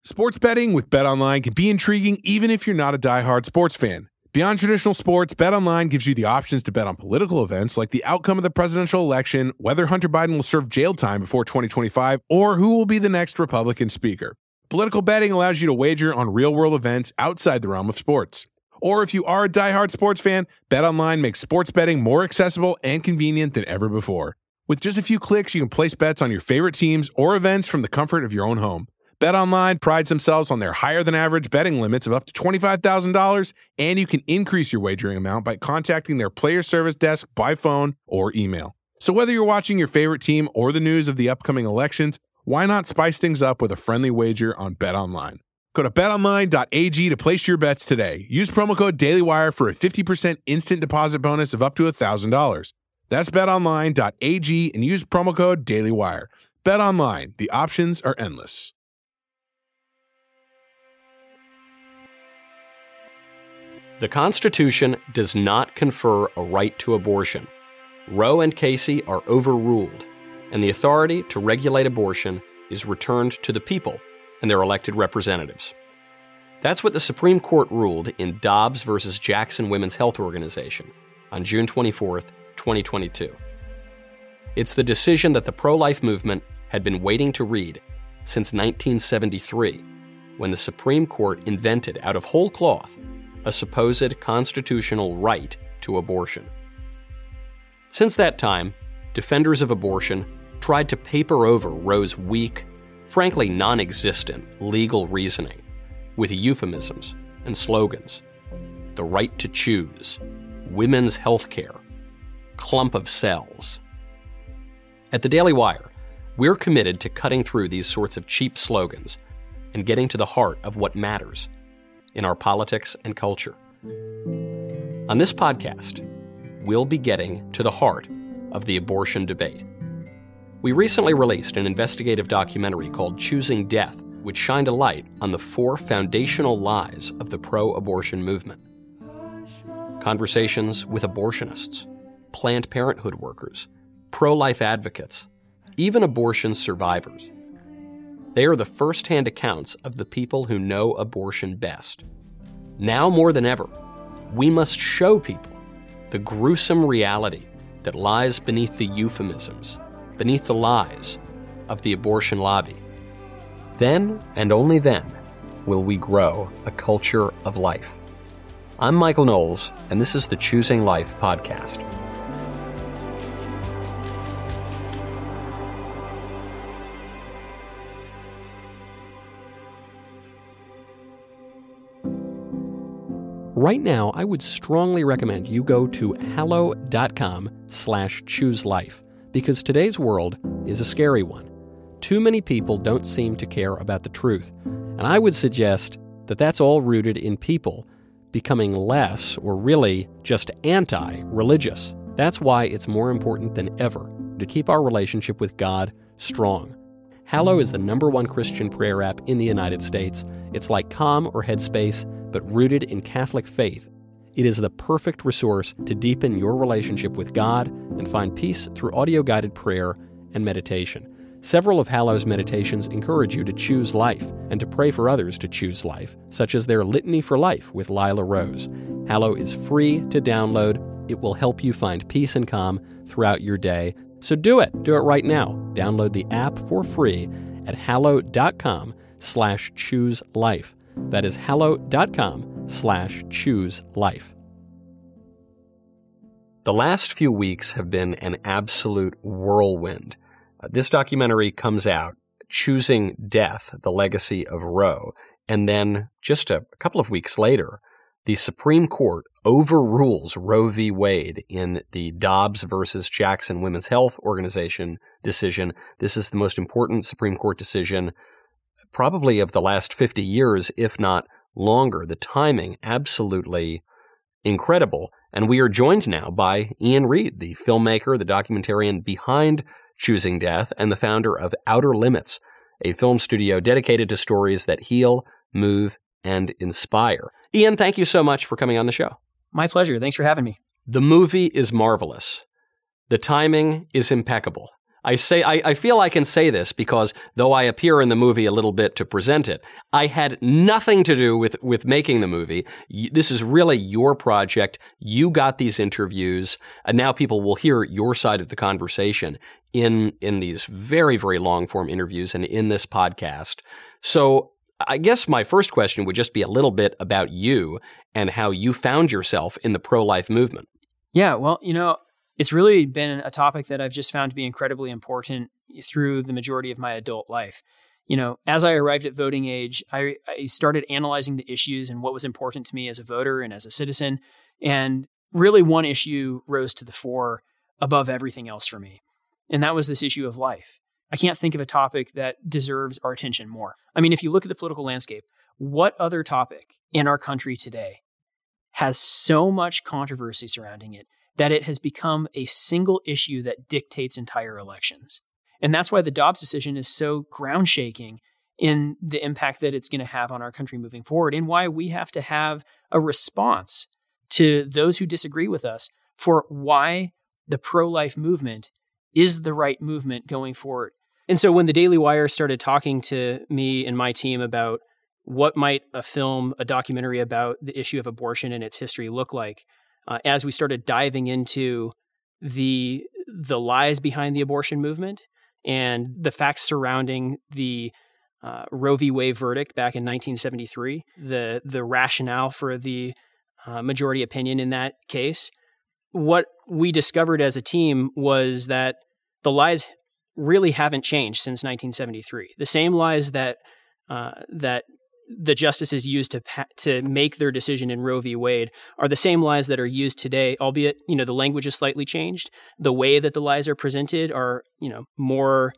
Sports betting with BetOnline can be intriguing even if you're not a diehard sports fan. Beyond traditional sports, BetOnline gives you the options to bet on political events like the outcome of the presidential election, whether Hunter Biden will serve jail time before 2025, or who will be the next Republican speaker. Political betting allows you to wager on real-world events outside the realm of sports. Or if you are a diehard sports fan, BetOnline makes sports betting more accessible and convenient than ever before. With just a few clicks, you can place bets on your favorite teams or events from the comfort of your own home. BetOnline prides themselves on their higher-than-average betting limits of up to $25,000, and you can increase your wagering amount by contacting their player service desk by phone or email. So whether you're watching your favorite team or the news of the upcoming elections, why not spice things up with a friendly wager on BetOnline? Go to betonline.ag to place your bets today. Use promo code DailyWire for a 50% instant deposit bonus of up to $1,000. That's betonline.ag and use promo code DailyWire. BetOnline, the options are endless. The Constitution does not confer a right to abortion. Roe and Casey are overruled, and the authority to regulate abortion is returned to the people and their elected representatives. That's what the Supreme Court ruled in Dobbs v. Jackson Women's Health Organization on June 24, 2022. It's the decision that the pro-life movement had been waiting to read since 1973, when the Supreme Court invented out of whole cloth a supposed constitutional right to abortion. Since that time, defenders of abortion tried to paper over Roe's weak, frankly non-existent legal reasoning with euphemisms and slogans. The right to choose, women's health care, clump of cells. At the Daily Wire, we're committed to cutting through these sorts of cheap slogans and getting to the heart of what matters in our politics and culture. On this podcast, we'll be getting to the heart of the abortion debate. We recently released an investigative documentary called Choosing Death, which shined a light on the 4 foundational lies of the pro-abortion movement. Conversations with abortionists, Planned Parenthood workers, pro-life advocates, even abortion survivors. They are the first-hand accounts of the people who know abortion best. Now more than ever, we must show people the gruesome reality that lies beneath the euphemisms, beneath the lies of the abortion lobby. Then, and only then, will we grow a culture of life. I'm Michael Knowles, and this is the Choosing Life podcast. Right now, I would strongly recommend you go to hallow.com/chooselife, because today's world is a scary one. Too many people don't seem to care about the truth, and I would suggest that that's all rooted in people becoming less, or really just anti-religious. That's why it's more important than ever to keep our relationship with God strong. Hallow is the #1 Christian prayer app in the United States. It's like Calm or Headspace, but rooted in Catholic faith. It is the perfect resource to deepen your relationship with God and find peace through audio-guided prayer and meditation. Several of Hallow's meditations encourage you to choose life and to pray for others to choose life, such as their Litany for Life with Lila Rose. Hallow is free to download. It will help you find peace and calm throughout your day. So do it. Do it right now. Download the app for free at hallow.com/chooselife. That is hallow.com/chooselife. The last few weeks have been an absolute whirlwind. This documentary comes out, Choosing Death, The Legacy of Roe, and then just a couple of weeks later, the Supreme Court overrules Roe v. Wade in the Dobbs versus Jackson Women's Health Organization decision. This is the most important Supreme Court decision probably of the last 50 years, if not longer. The timing, absolutely incredible. And we are joined now by Ian Reed, the filmmaker, the documentarian behind Choosing Death, and the founder of Outer Limits, a film studio dedicated to stories that heal, move, and inspire. Ian, thank you so much for coming on the show. My pleasure. Thanks for having me. The movie is marvelous. The timing is impeccable. I feel I can say this because though I appear in the movie a little bit to present it, I had nothing to do with making the movie. This is really your project. You got these interviews, and now people will hear your side of the conversation in these very, very long form interviews and in this podcast. So I guess my first question would just be a little bit about you and how you found yourself in the pro-life movement. Yeah, well, it's really been a topic that I've just found to be incredibly important through the majority of my adult life. As I arrived at voting age, I started analyzing the issues and what was important to me as a voter and as a citizen. And really one issue rose to the fore above everything else for me. And that was this issue of life. I can't think of a topic that deserves our attention more. I mean, if you look at the political landscape, what other topic in our country today has so much controversy surrounding it that it has become a single issue that dictates entire elections? And that's why the Dobbs decision is so ground shaking in the impact that it's going to have on our country moving forward, and why we have to have a response to those who disagree with us for why the pro-life movement is the right movement going forward. And so when the Daily Wire started talking to me and my team about what might a documentary about the issue of abortion and its history look like, as we started diving into the lies behind the abortion movement and the facts surrounding the Roe v. Wade verdict back in 1973, the rationale for the majority opinion in that case, what we discovered as a team was that the lies really haven't changed since 1973. The same lies that the justices used to make their decision in Roe v. Wade are the same lies that are used today, albeit, the language is slightly changed. The way that the lies are presented are, more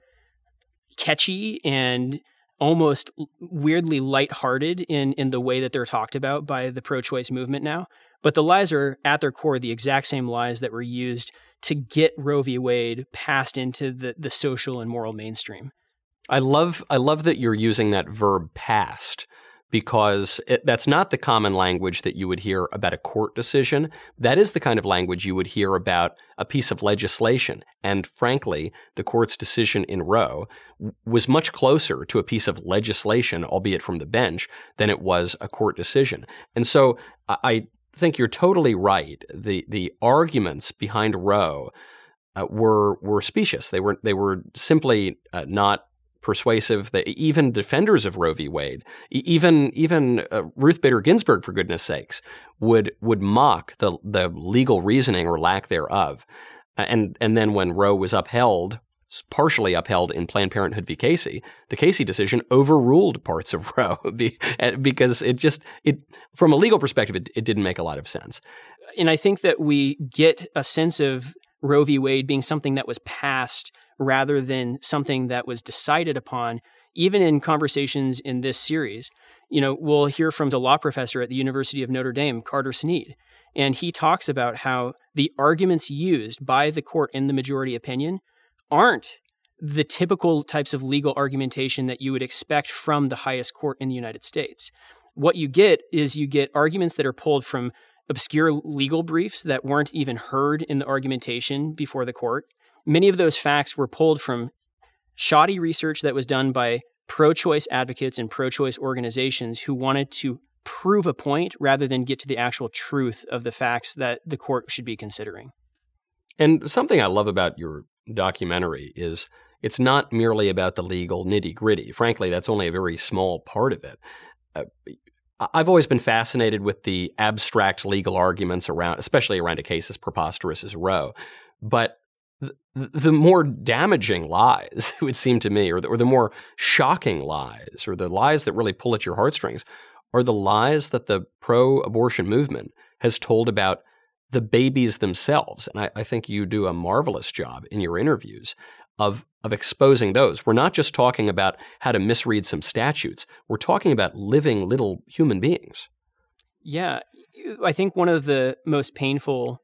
catchy and almost weirdly lighthearted in the way that they're talked about by the pro-choice movement now. But the lies are at their core the exact same lies that were used to get Roe v. Wade passed into the social and moral mainstream. I love that you're using that verb passed, because that's not the common language that you would hear about a court decision. That is the kind of language you would hear about a piece of legislation. And frankly, the court's decision in Roe was much closer to a piece of legislation, albeit from the bench, than it was a court decision. And so I think you're totally right. The arguments behind Roe were specious. They were simply not persuasive. Even defenders of Roe v. Wade, even Ruth Bader Ginsburg, for goodness sakes, would mock the legal reasoning or lack thereof. And then when Roe was partially upheld in Planned Parenthood v. Casey, the Casey decision overruled parts of Roe because it from a legal perspective, it didn't make a lot of sense. And I think that we get a sense of Roe v. Wade being something that was passed rather than something that was decided upon, even in conversations in this series. We'll hear from the law professor at the University of Notre Dame, Carter Snead, and he talks about how the arguments used by the court in the majority opinion aren't the typical types of legal argumentation that you would expect from the highest court in the United States. What you get is arguments that are pulled from obscure legal briefs that weren't even heard in the argumentation before the court. Many of those facts were pulled from shoddy research that was done by pro-choice advocates and pro-choice organizations who wanted to prove a point rather than get to the actual truth of the facts that the court should be considering. And something I love about your documentary is it's not merely about the legal nitty-gritty. Frankly, that's only a very small part of it. I've always been fascinated with the abstract legal arguments especially around a case as preposterous as Roe. But the more damaging lies, it would seem to me, or the more shocking lies, or the lies that really pull at your heartstrings, are the lies that the pro-abortion movement has told about the babies themselves. And I think you do a marvelous job in your interviews of exposing those. We're not just talking about how to misread some statutes. We're talking about living little human beings. Yeah. I think one of the most painful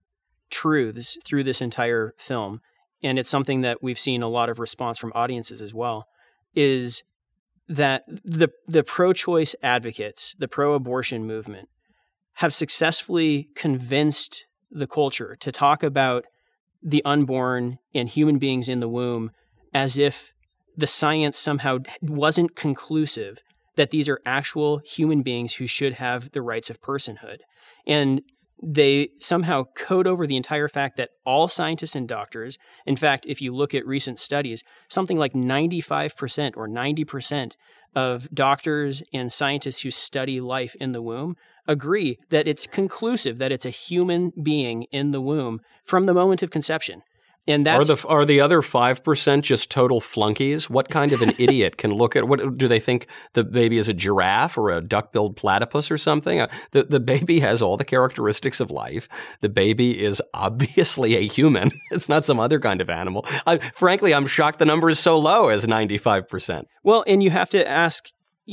truths through this entire film, and it's something that we've seen a lot of response from audiences as well, is that the pro-choice advocates, the pro-abortion movement, have successfully convinced the culture to talk about the unborn and human beings in the womb as if the science somehow wasn't conclusive that these are actual human beings who should have the rights of personhood. And they somehow code over the entire fact that all scientists and doctors, in fact, if you look at recent studies, something like 95% or 90% of doctors and scientists who study life in the womb agree that it's conclusive that it's a human being in the womb from the moment of conception. And that's are the other 5% just total flunkies? What kind of an idiot can look at what do they think the baby is a giraffe or a duck-billed platypus or something? The baby has all the characteristics of life. The baby is obviously a human. It's not some other kind of animal. Frankly, I'm shocked the number is so low as 95%. Well, and you have to ask,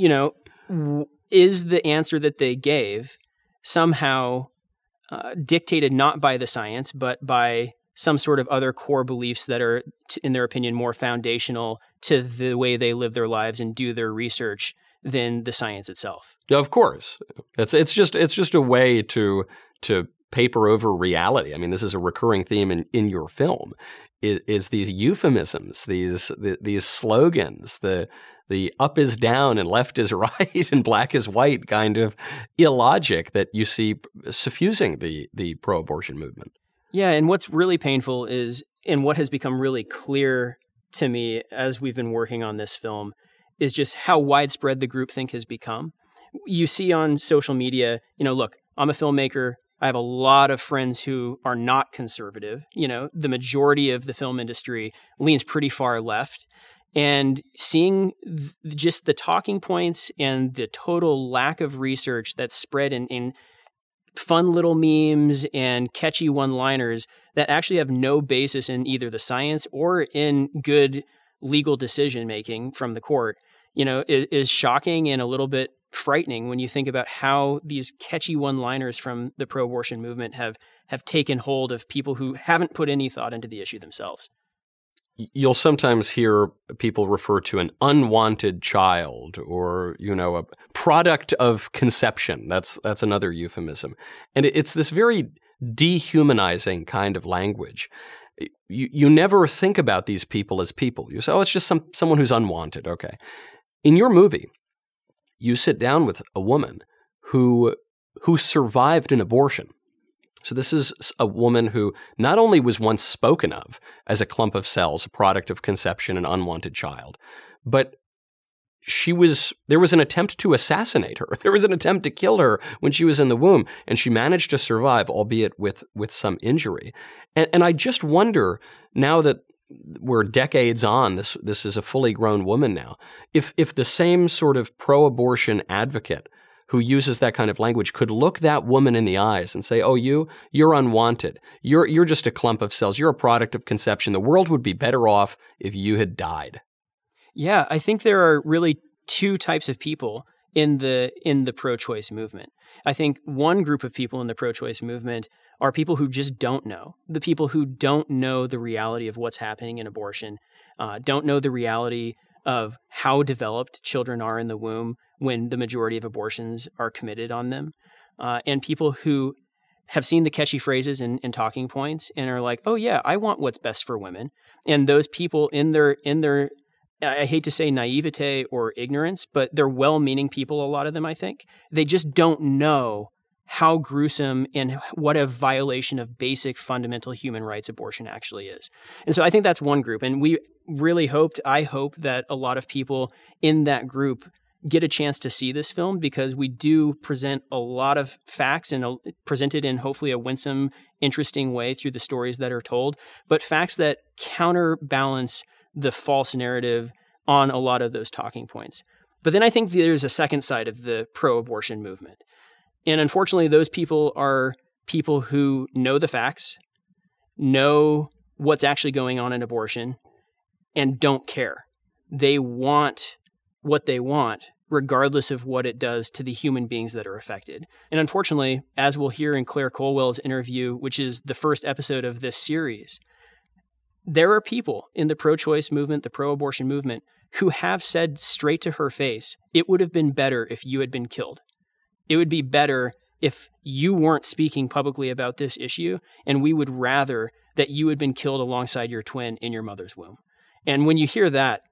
is the answer that they gave somehow dictated not by the science, but by some sort of other core beliefs that are, in their opinion, more foundational to the way they live their lives and do their research than the science itself? Of course, it's just a way to paper over reality. I mean, this is a recurring theme in your film. Is these euphemisms, these slogans, the up is down and left is right and black is white kind of illogic that you see suffusing the pro-abortion movement. Yeah, and what's really painful is, and what has become really clear to me as we've been working on this film, is just how widespread the groupthink has become. You see on social media, look, I'm a filmmaker. I have a lot of friends who are not conservative. The majority of the film industry leans pretty far left. And seeing just the talking points and the total lack of research that's spread in fun little memes and catchy one-liners that actually have no basis in either the science or in good legal decision-making from the court, is shocking and a little bit frightening when you think about how these catchy one-liners from the pro-abortion movement have taken hold of people who haven't put any thought into the issue themselves. You'll sometimes hear people refer to an unwanted child or, a product of conception. That's another euphemism. And it's this very dehumanizing kind of language. You never think about these people as people. You say, it's just someone who's unwanted. Okay. In your movie, you sit down with a woman who survived an abortion. So this is a woman who not only was once spoken of as a clump of cells, a product of conception, an unwanted child, but there was an attempt to assassinate her. There was an attempt to kill her when she was in the womb, and she managed to survive, albeit with some injury. And I just wonder, now that we're decades on, this is a fully grown woman now, if the same sort of pro-abortion advocate who uses that kind of language could look that woman in the eyes and say, you're unwanted. You're just a clump of cells. You're a product of conception. The world would be better off if you had died. Yeah, I think there are really two types of people in the pro-choice movement. I think one group of people in the pro-choice movement are people who just don't know. The people who don't know the reality of what's happening in abortion, don't know the reality of how developed children are in the womb when the majority of abortions are committed on them, and people who have seen the catchy phrases and talking points and are like, oh yeah, I want what's best for women. And those people in their I hate to say naivete or ignorance, but they're well-meaning people, a lot of them, I think. They just don't know how gruesome and what a violation of basic fundamental human rights abortion actually is. And so I think that's one group. And I hope that a lot of people in that group get a chance to see this film, because we do present a lot of facts and present it in hopefully a winsome, interesting way through the stories that are told, but facts that counterbalance the false narrative on a lot of those talking points. But then I think there's a second side of the pro-abortion movement. And unfortunately, those people are people who know the facts, know what's actually going on in abortion, and don't care. They want what they want, regardless of what it does to the human beings that are affected. And unfortunately, as we'll hear in Claire Colwell's interview, which is the first episode of this series, there are people in the pro-choice movement, the pro-abortion movement, who have said straight to her face, it would have been better if you had been killed. It would be better if you weren't speaking publicly about this issue, and we would rather that you had been killed alongside your twin in your mother's womb. And when you hear that,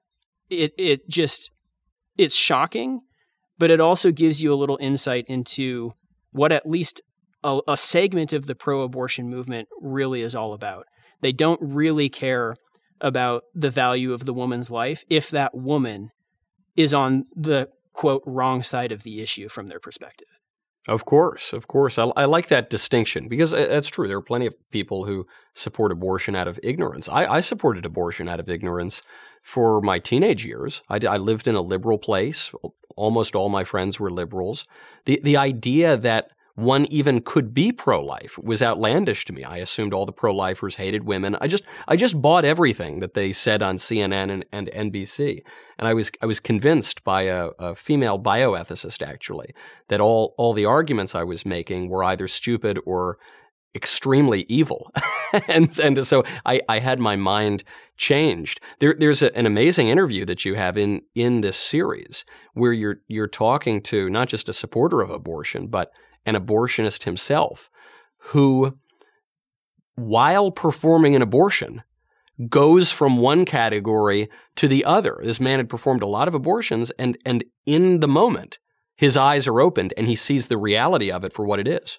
it's shocking, but it also gives you a little insight into what at least a segment of the pro-abortion movement really is all about. They don't really care about the value of the woman's life if that woman is on the, quote, wrong side of the issue from their perspective. Of course. I like that distinction because that's true. There are plenty of people who support abortion out of ignorance. I supported abortion out of ignorance for my teenage years. I lived in a liberal place. Almost all my friends were liberals. The idea that one even could be pro-life was outlandish to me. I assumed all the pro-lifers hated women. I just bought everything that they said on CNN and NBC. And I was convinced by a female bioethicist, actually, that all the arguments I was making were either stupid or extremely evil. and so I had my mind changed. There's an amazing interview that you have in this series where you're talking to not just a supporter of abortion, but an abortionist himself who, while performing an abortion, goes from one category to the other. This man had performed a lot of abortions, and in the moment, his eyes are opened and he sees the reality of it for what it is.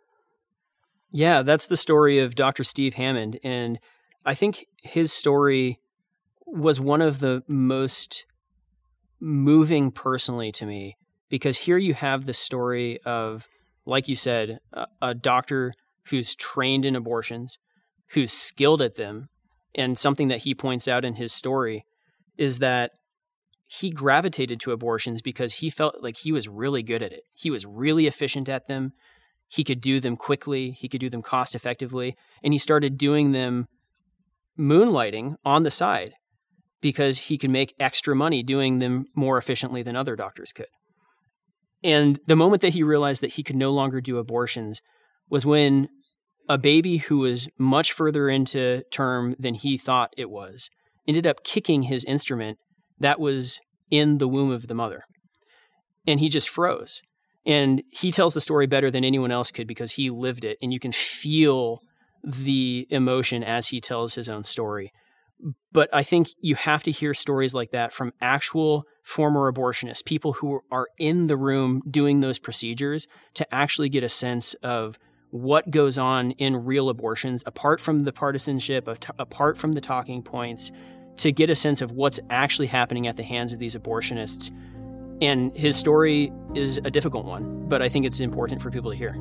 Yeah, that's the story of Dr. Steve Hammond. And I think his story was one of the most moving personally to me, because here you have the story of, like you said, a doctor who's trained in abortions, who's skilled at them. And something that he points out in his story is that he gravitated to abortions because he felt like he was really good at it. He was really efficient at them. He could do them quickly. He could do them cost effectively. And he started doing them moonlighting on the side because he could make extra money doing them more efficiently than other doctors could. And the moment that he realized that he could no longer do abortions was when a baby who was much further into term than he thought it was ended up kicking his instrument that was in the womb of the mother. And he just froze. And he tells the story better than anyone else could because he lived it. And you can feel the emotion as he tells his own story. But I think you have to hear stories like that from actual former abortionists, people who are in the room doing those procedures, to actually get a sense of what goes on in real abortions, apart from the partisanship, apart from the talking points, to get a sense of what's actually happening at the hands of these abortionists. And his story is a difficult one, but I think it's important for people to hear.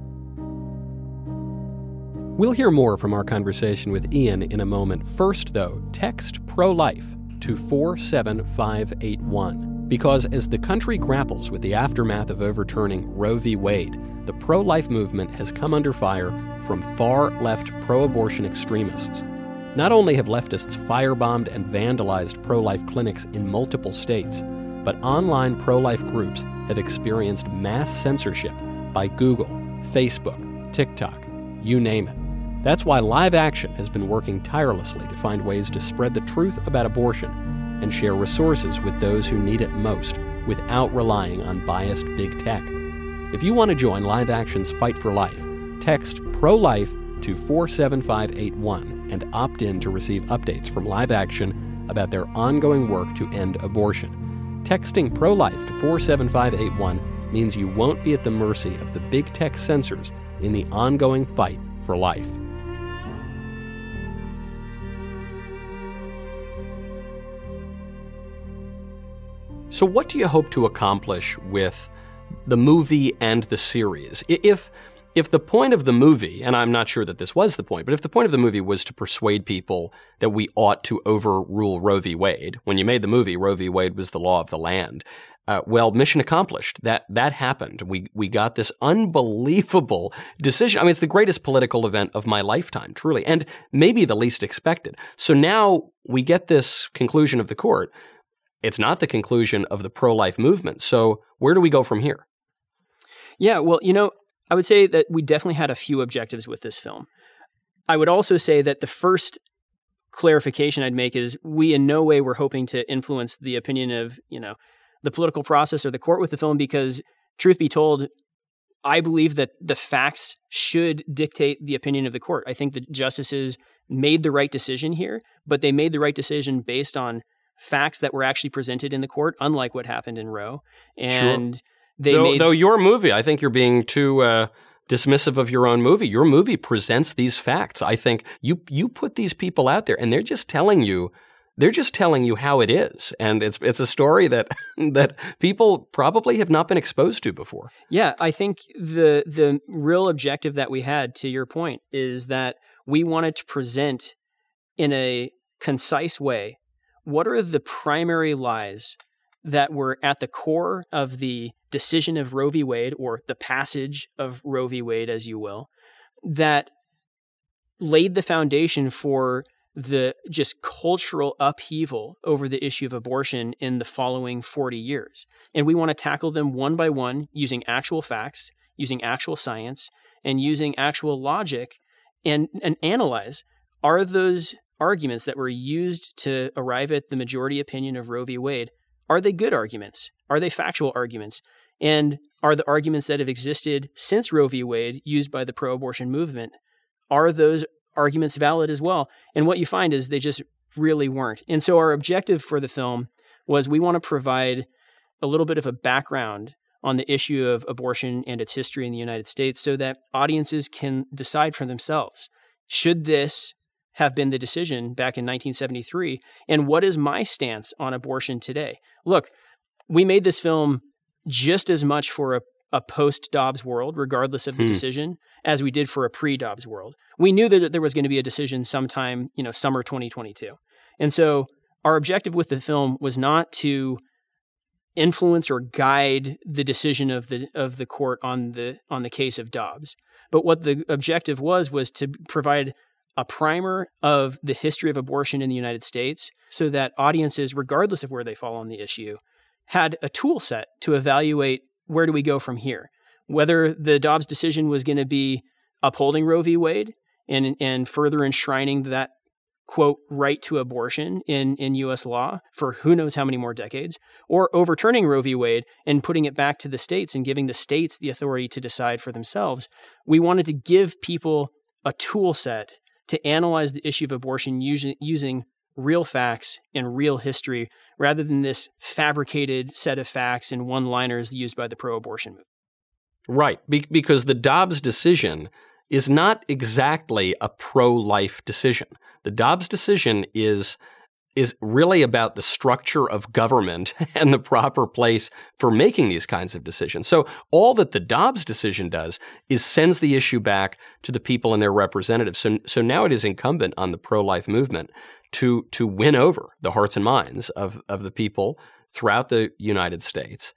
We'll hear more from our conversation with Ian in a moment. First, though, text pro-life to 47581. Because as the country grapples with the aftermath of overturning Roe v. Wade, the pro-life movement has come under fire from far-left pro-abortion extremists. Not only have leftists firebombed and vandalized pro-life clinics in multiple states, but online pro-life groups have experienced mass censorship by Google, Facebook, TikTok, you name it. That's why Live Action has been working tirelessly to find ways to spread the truth about abortion and share resources with those who need it most without relying on biased big tech. If you want to join Live Action's Fight for Life, text pro-life to 47581 and opt in to receive updates from Live Action about their ongoing work to end abortion. Texting pro-life to 47581 means you won't be at the mercy of the big tech censors in the ongoing fight for life. So what do you hope to accomplish with the movie and the series? If the point of the movie, and I'm not sure that this was the point, but if the point of the movie was to persuade people that we ought to overrule Roe v. Wade, when you made the movie, Roe v. Wade was the law of the land. Well, mission accomplished. That happened. We got this unbelievable decision. I mean, it's the greatest political event of my lifetime, truly, and maybe the least expected. So now we get this conclusion of the court. It's not the conclusion of the pro-life movement. So where do we go from here? Yeah, well, I would say that we definitely had a few objectives with this film. I would also say that the first clarification I'd make is we in no way were hoping to influence the opinion of, the political process or the court with the film, because truth be told, I believe that the facts should dictate the opinion of the court. I think the justices made the right decision here, but they made the right decision based on facts that were actually presented in the court, unlike what happened in Roe. And though your movie, I think you're being too dismissive of your own movie. Your movie presents these facts. I think you put these people out there, and they're just telling you how it is, and it's a story that people probably have not been exposed to before. Yeah, I think the real objective that we had, to your point, is that we wanted to present in a concise way what are the primary lies that were at the core of the decision of Roe v. Wade, or the passage of Roe v. Wade, as you will, that laid the foundation for the just cultural upheaval over the issue of abortion in the following 40 years. And we want to tackle them one by one using actual facts, using actual science, and using actual logic, and analyze, are those arguments that were used to arrive at the majority opinion of Roe v. Wade, are they good arguments? Are they factual arguments? And are the arguments that have existed since Roe v. Wade used by the pro-abortion movement, are those arguments valid as well? And what you find is they just really weren't. And so our objective for the film was, we want to provide a little bit of a background on the issue of abortion and its history in the United States, so that audiences can decide for themselves, should this have been the decision back in 1973? And what is my stance on abortion today? Look, we made this film just as much for a post-Dobbs world, regardless of the decision, as we did for a pre-Dobbs world. We knew that there was going to be a decision sometime, summer 2022. And so our objective with the film was not to influence or guide the decision of the court on the case of Dobbs. But what the objective was to provide a primer of the history of abortion in the United States, so that audiences, regardless of where they fall on the issue, had a tool set to evaluate, where do we go from here? Whether the Dobbs decision was going to be upholding Roe v. Wade and further enshrining that, quote, right to abortion in U.S. law for who knows how many more decades, or overturning Roe v. Wade and putting it back to the states and giving the states the authority to decide for themselves. We wanted to give people a tool set to analyze the issue of abortion using real facts and real history, rather than this fabricated set of facts and one-liners used by the pro-abortion movement. Right, because the Dobbs decision is not exactly a pro-life decision. The Dobbs decision is really about the structure of government and the proper place for making these kinds of decisions. So all that the Dobbs decision does is sends the issue back to the people and their representatives. So now it is incumbent on the pro-life movement to win over the hearts and minds of the people throughout the United States,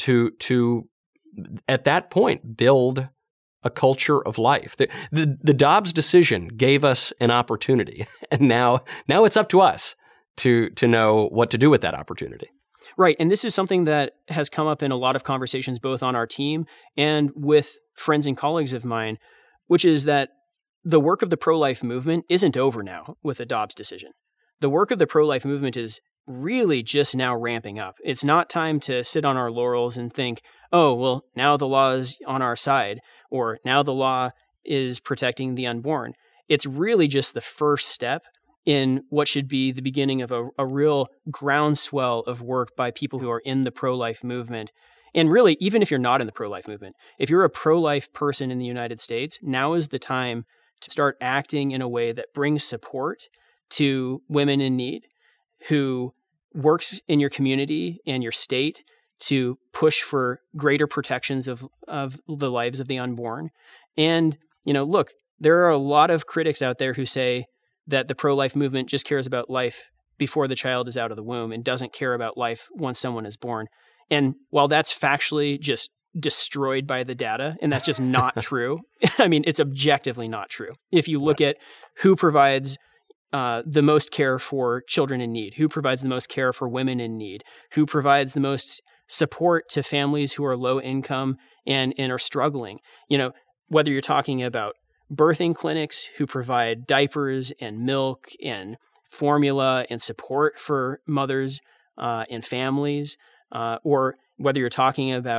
to at that point build a culture of life. The Dobbs decision gave us an opportunity, and now it's up to us to know what to do with that opportunity. Right. And this is something that has come up in a lot of conversations, both on our team and with friends and colleagues of mine, which is that the work of the pro-life movement isn't over now with the Dobbs decision. The work of the pro-life movement is really just now ramping up. It's not time to sit on our laurels and think, oh, well, now the law is on our side, or now the law is protecting the unborn. It's really just the first step in what should be the beginning of a real groundswell of work by people who are in the pro-life movement. And really, even if you're not in the pro-life movement, if you're a pro-life person in the United States, now is the time to start acting in a way that brings support to women in need, who works in your community and your state to push for greater protections of the lives of the unborn. And, look, there are a lot of critics out there who say that the pro-life movement just cares about life before the child is out of the womb and doesn't care about life once someone is born. And while that's factually just destroyed by the data, and that's just not true, I mean, it's objectively not true. If you look at who provides the most care for children in need, who provides the most care for women in need, who provides the most support to families who are low income and are struggling, whether you're talking about birthing clinics who provide diapers and milk and formula and support for mothers and families, or whether you're talking about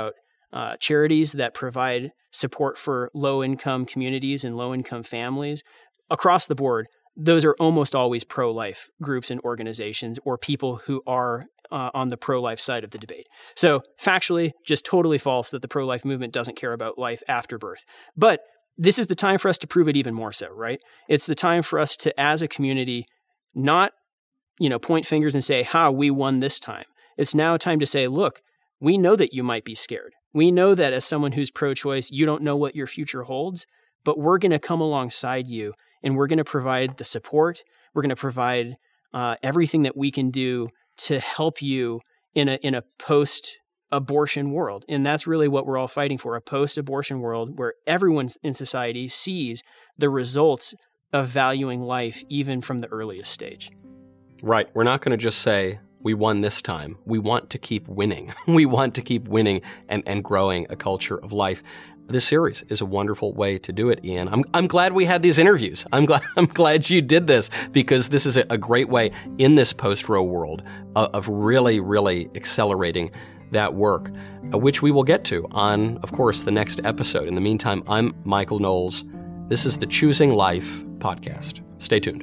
charities that provide support for low-income communities and low-income families. Across the board, those are almost always pro-life groups and organizations or people who are on the pro-life side of the debate. So factually, just totally false that the pro-life movement doesn't care about life after birth. But this is the time for us to prove it even more so, right? It's the time for us to, as a community, not, point fingers and say, we won this time. It's now time to say, look, we know that you might be scared. We know that as someone who's pro-choice, you don't know what your future holds, but we're going to come alongside you and we're going to provide the support. We're going to provide everything that we can do to help you in a post-abortion world. And that's really what we're all fighting for, a post-abortion world where everyone in society sees the results of valuing life even from the earliest stage. Right. We're not going to just say, we won this time. We want to keep winning. We want to keep winning and growing a culture of life. This series is a wonderful way to do it, Ian. I'm glad we had these interviews. I'm glad you did this, because this is a great way in this post-Roe world of really, really accelerating that work, which we will get to on, of course, the next episode. In the meantime, I'm Michael Knowles. This is the Choosing Life podcast. Stay tuned.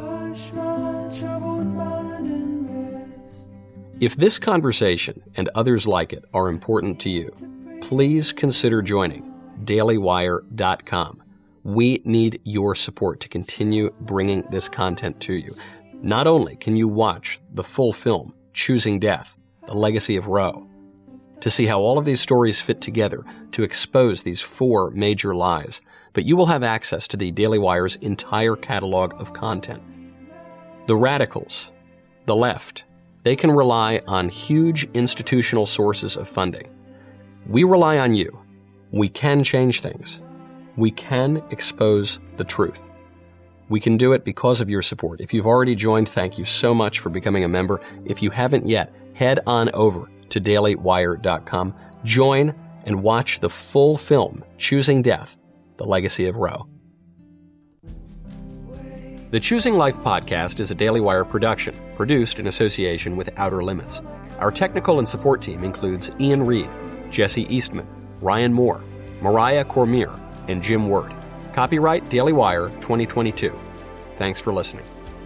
If this conversation and others like it are important to you, please consider joining dailywire.com. We need your support to continue bringing this content to you. Not only can you watch the full film, Choosing Death, The Legacy of Roe, to see how all of these stories fit together to expose these 4 major lies, but you will have access to the Daily Wire's entire catalog of content. The radicals, the left, they can rely on huge institutional sources of funding. We rely on you. We can change things. We can expose the truth. We can do it because of your support. If you've already joined, thank you so much for becoming a member. If you haven't yet, head on over to dailywire.com. Join and watch the full film, Choosing Death, The Legacy of Roe. The Choosing Life podcast is a Daily Wire production, produced in association with Outer Limits. Our technical and support team includes Ian Reed, Jesse Eastman, Ryan Moore, Mariah Cormier, and Jim Wirt. Copyright Daily Wire 2022. Thanks for listening.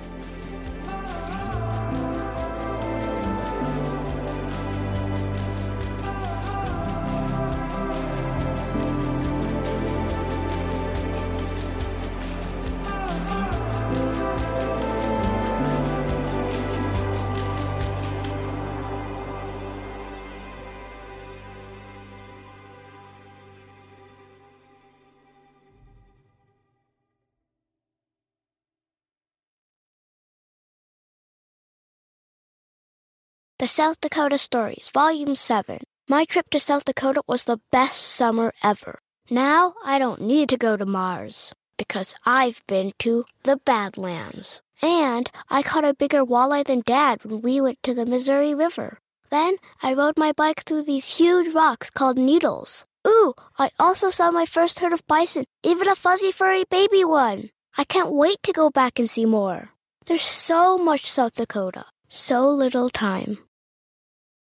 The South Dakota Stories, Volume 7. My trip to South Dakota was the best summer ever. Now I don't need to go to Mars, because I've been to the Badlands. And I caught a bigger walleye than Dad when we went to the Missouri River. Then I rode my bike through these huge rocks called needles. Ooh, I also saw my first herd of bison, even a fuzzy furry baby one. I can't wait to go back and see more. There's so much South Dakota, so little time.